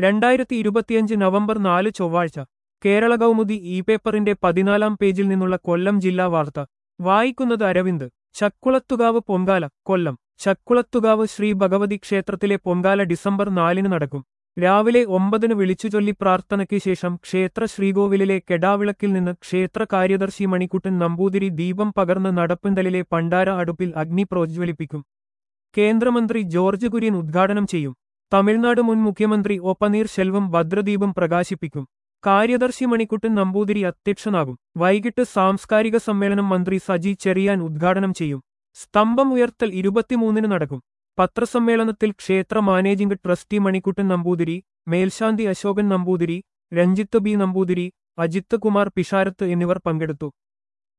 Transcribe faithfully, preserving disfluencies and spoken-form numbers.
രണ്ടായിരത്തി ഇരുപത്തിയഞ്ച് നവംബർ നാല് ചൊവ്വാഴ്ച കേരള കൗമുദി ഇ പേപ്പറിന്റെ പതിനാലാം പേജിൽ നിന്നുള്ള കൊല്ലം ജില്ലാ വാർത്ത വായിക്കുന്നത് അരവിന്ദ്. ചക്കുളത്തുകാവ് പൊങ്കാല കൊല്ലം. ചക്കുളത്തുകാവ് ശ്രീ ഭഗവതി ക്ഷേത്രത്തിലെ പൊങ്കാല ഡിസംബർ നാലിന് നടക്കും. രാവിലെ ഒമ്പതിന് വിളിച്ചുചൊല്ലി പ്രാർത്ഥനയ്ക്ക് ശേഷം ക്ഷേത്ര ശ്രീകോവിലിലെ കെടാവിളക്കിൽ നിന്ന് ക്ഷേത്ര കാര്യദർശി മണിക്കുട്ടൻ നമ്പൂതിരി ദീപം പകർന്ന് നടപ്പന്തലിലെ പണ്ടാര അടുപ്പിൽ അഗ്നി പ്രോജ്വലിപ്പിക്കും. കേന്ദ്രമന്ത്രി ജോർജ് കുര്യൻ ഉദ്ഘാടനം ചെയ്യും. തമിഴ്നാട് മുൻ മുഖ്യമന്ത്രി ഒ പനീർശെൽവം ഭദ്രദീപം പ്രകാശിപ്പിക്കും. കാര്യദർശി മണിക്കുട്ടൻ നമ്പൂതിരി അധ്യക്ഷനാകും. വൈകിട്ട് സാംസ്കാരിക സമ്മേളനം മന്ത്രി സജി ചെറിയാൻ ഉദ്ഘാടനം ചെയ്യും. സ്തംഭം ഉയർത്തൽ ഇരുപത്തിമൂന്നിന് നടക്കും. പത്രസമ്മേളനത്തിൽ ക്ഷേത്ര മാനേജിംഗ് ട്രസ്റ്റി മണിക്കുട്ടൻ നമ്പൂതിരി, മേൽശാന്തി അശോകൻ നമ്പൂതിരി, രഞ്ജിത്ത് ബി നമ്പൂതിരി, അജിത്ത് കുമാർ പിഷാരത്ത് എന്നിവർ പങ്കെടുത്തു.